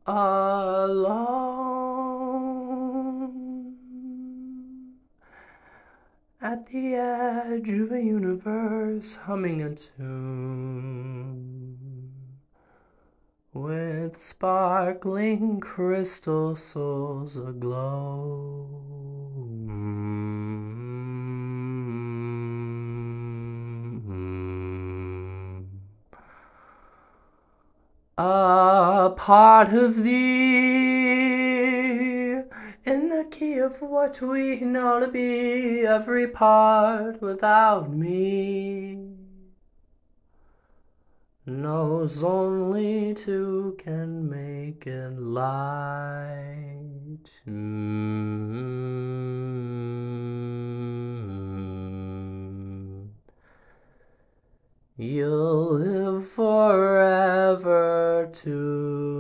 alone at the edge of a universe, humming a tune with sparkling crystal souls aglow. A part of thee in the key of what we know to be, every part without me knows only two can make it light. You'll live forever too.